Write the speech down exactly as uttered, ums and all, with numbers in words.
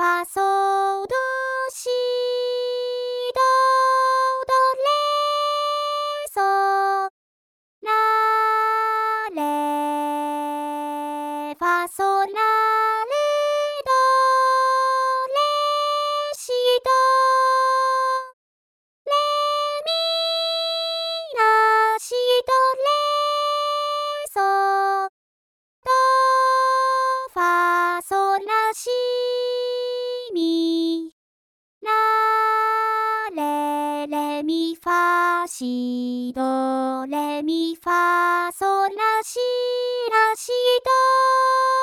ァソドシドドレソラレファソラレドレシドレミラシドレソドファソラシミラレレミファシドレミファソラシラシド